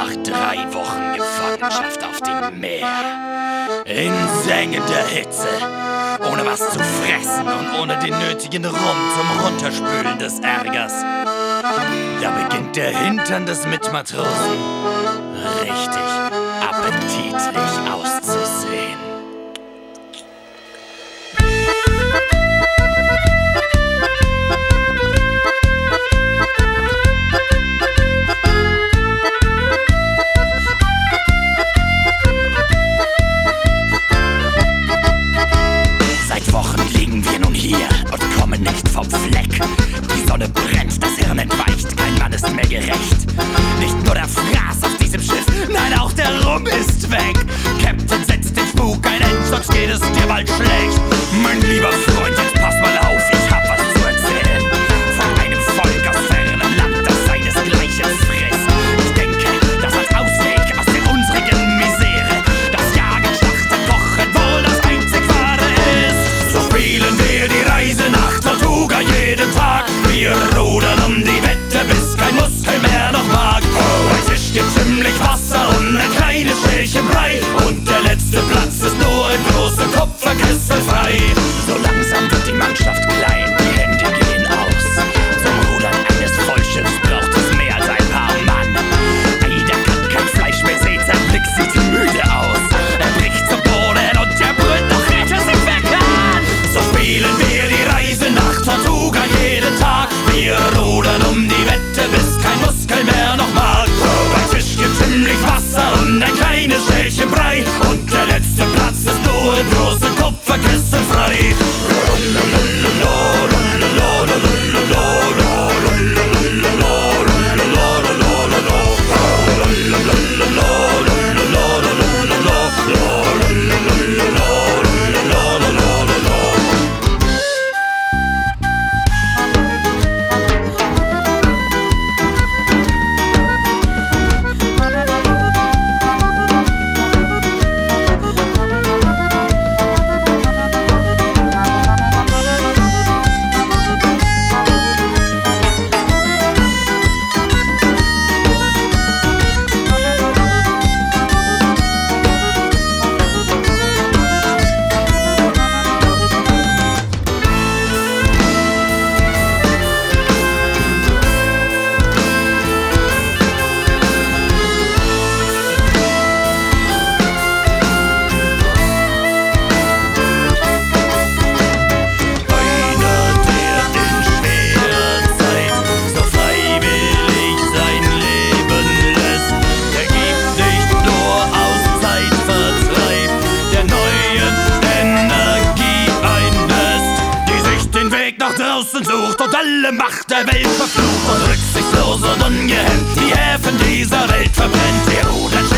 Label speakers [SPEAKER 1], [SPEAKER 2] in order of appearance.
[SPEAKER 1] Nach 3 Wochen Gefangenschaft auf dem Meer, in sengender Hitze, ohne was zu fressen und ohne den nötigen Rum zum Runterspülen des Ärgers, da beginnt der Hintern des Mitmatrosen richtig appetitlich auszusehen. Vom Fleck. Die Sonne brennt, das Hirn entweicht, kein Mann ist mehr gerecht. Nicht nur der Fraß auf diesem Schiff, nein, auch der Rum ist weg. Captain setzt den Spuk ein Ende, sonst geht es dir bald schlecht. Mein lieber Freund, jetzt pass mal auf, ich hab was zu erzählen. Von einem Volk aus fernem Land, das seinesgleichen frisst. Ich denke, das als Ausweg aus der unsrigen Misere, das Jagen, Schlachten, Kochen wohl das einzig Wahre ist. So spielen wir die Reise nach Tortuga jeden Tag. Wir rudern um die Wette, bis kein Muskel mehr noch mag. Bei Tisch gibt ziemlich Wasser und ein kleines Schälchen Brei. Und der letzte Platz ist nur ein großer Kupferkessel frei. So langsam wird die Mannschaft klein, die Hände gehen aus. Zum Rudern eines Vollschiffs braucht es mehr als ein paar Mann. Ey, der kann kein Fleisch mehr sehen, sein Blick sieht müde aus. Er bricht zum Boden und er brüllt noch, rette sich weg an. So spielen wir die Reise nach Tortuga jeden Tag. Wir rudern um die Wette, bis kein Muskel mehr noch mag. Bei Tisch gibt ziemlich Wasser und ein kleines Schälchen Brei. Und der letzte Platz ist nur im großen Kupferkessel frei. Sucht und alle Macht der Welt verflucht und rücksichtslos und ungehemmt die Häfen dieser Welt verbrennt. Wir rudern